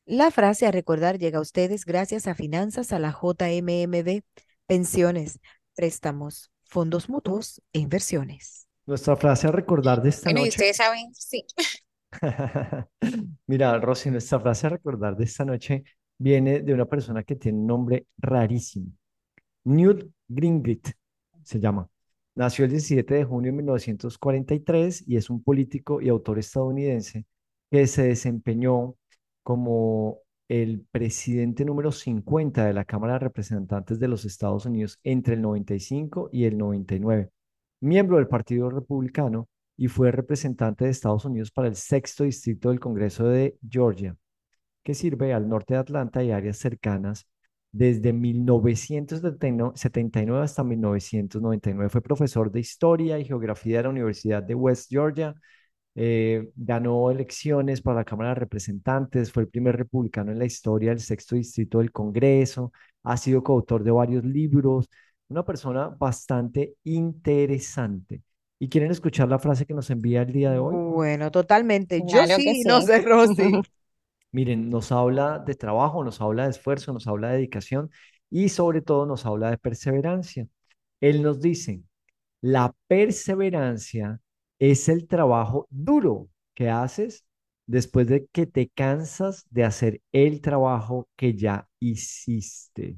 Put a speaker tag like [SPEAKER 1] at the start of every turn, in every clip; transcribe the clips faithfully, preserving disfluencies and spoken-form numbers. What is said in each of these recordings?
[SPEAKER 1] La frase a recordar llega a ustedes gracias a Finanzas a la J M M B, pensiones, préstamos, fondos mutuos e inversiones.
[SPEAKER 2] Nuestra frase a recordar de esta
[SPEAKER 3] Bueno, y
[SPEAKER 2] noche.
[SPEAKER 3] ustedes saben, sí.
[SPEAKER 2] Mira, Rosy, nuestra frase a recordar de esta noche viene de una persona que tiene un nombre rarísimo. Newt Gingrich se llama. Nació el diecisiete de junio de mil novecientos cuarenta y tres y es un político y autor estadounidense que se desempeñó como el presidente número cincuenta de la Cámara de Representantes de los Estados Unidos entre el noventa y cinco y el noventa y nueve, miembro del Partido Republicano y fue representante de Estados Unidos para el sexto distrito del Congreso de Georgia, que sirve al norte de Atlanta y áreas cercanas. Desde mil novecientos setenta y nueve hasta mil novecientos noventa y nueve fue profesor de Historia y Geografía de la Universidad de West Georgia. Eh, ganó elecciones para la Cámara de Representantes, fue el primer republicano en la historia del sexto distrito del Congreso, ha sido coautor de varios libros, una persona bastante interesante. ¿Y quieren escuchar la frase que nos envía el día de hoy?
[SPEAKER 1] Bueno, totalmente. Yo
[SPEAKER 3] Claro que
[SPEAKER 1] sí, no
[SPEAKER 3] sí.
[SPEAKER 1] sé, Rosy.
[SPEAKER 2] Miren, nos habla de trabajo, nos habla de esfuerzo, nos habla de dedicación y sobre todo nos habla de perseverancia. Él nos dice, la perseverancia es el trabajo duro que haces después de que te cansas de hacer el trabajo que ya hiciste.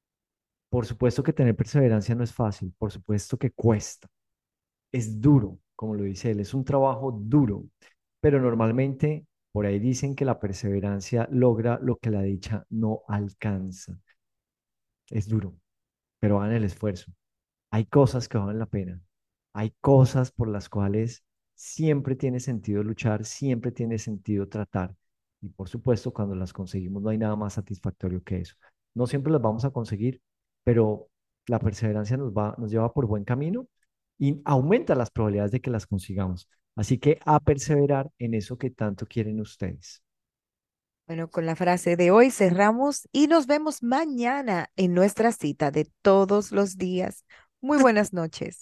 [SPEAKER 2] Por supuesto que tener perseverancia no es fácil, por supuesto que cuesta, es duro, como lo dice él, es un trabajo duro, pero normalmente por ahí dicen que la perseverancia logra lo que la dicha no alcanza. Es duro, pero hagan el esfuerzo. Hay cosas que valen la pena. Hay cosas por las cuales siempre tiene sentido luchar, siempre tiene sentido tratar. Y por supuesto, cuando las conseguimos no hay nada más satisfactorio que eso. No siempre las vamos a conseguir, pero la perseverancia nos va, nos lleva por buen camino y aumenta las probabilidades de que las consigamos. Así que a perseverar en eso que tanto quieren ustedes.
[SPEAKER 1] Bueno, con la frase de hoy cerramos y nos vemos mañana en nuestra cita de todos los días. Muy buenas noches.